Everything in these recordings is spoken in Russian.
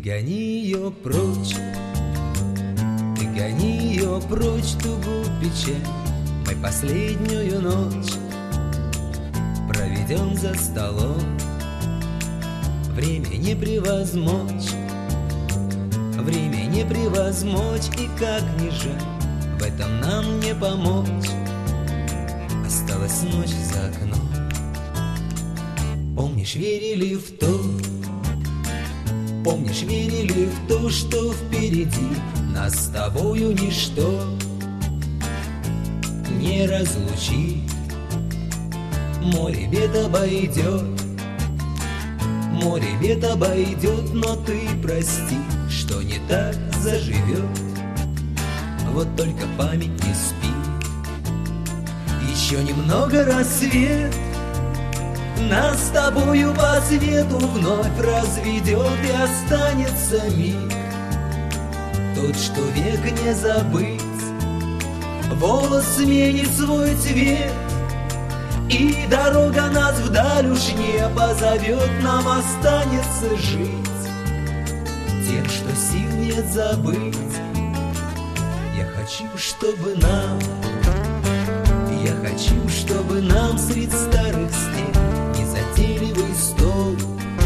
гони ее прочь, ты гони ее прочь, тугу печаль. Мы последнюю ночь проведем за столом. Время не превозмочь, время не превозмочь, и как ни жаль, в этом нам не помочь. Осталась ночь за окном. Помнишь, верили в то, помнишь, верили в то, что впереди нас с тобою ничто не разлучит. Море бед обойдет, море бед обойдет, но ты прости, что не так заживет. Вот только память не спит. Еще немного рассвет нас с тобою по свету вновь разведет, и останется миг тот, что век не забыть. Волос сменит свой цвет, и дорога нас вдаль уж не позовет. Нам останется жить тем, что сил нет забыть. Я хочу, чтобы нам, я хочу, чтобы нам средь старых стен незатейливый стол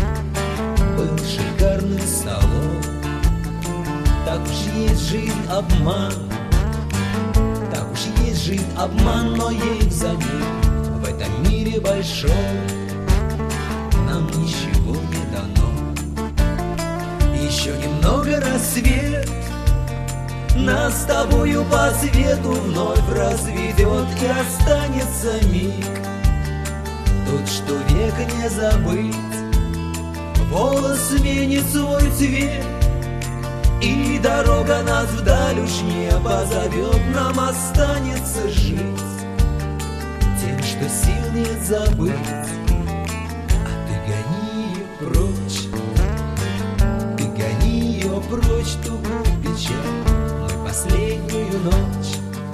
был шикарным столом. Так уж есть жизнь обман, так уж есть жизнь обман, но ей взамен в этом мире большом нам ничего не дано. Еще немного рассвет нас с тобою по свету вновь разведет, и останется миг тот, что век не забыть. Волос сменит свой цвет, и дорога нас вдаль уж не позовет. Нам останется жить тем, что сил нет забыть. А ты гони ее прочь, ты гони ее прочь, тугу печаль. Мы последнюю ночь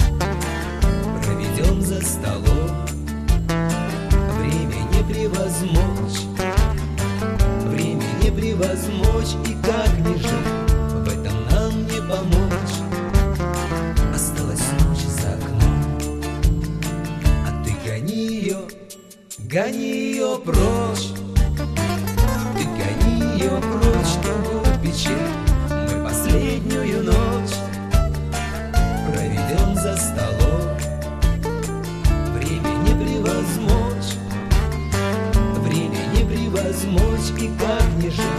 проведем за столом. Время не превозмочь, время не превозмочь, и как ни жаль, в этом нам не помочь. Осталась ночь за окном, а ты гони ее прочь, ты гони ее прочь, тугу печаль. Мы последнюю ночь проведем за столом. Время не превозмочь, время не превозмочь, и как ни жаль,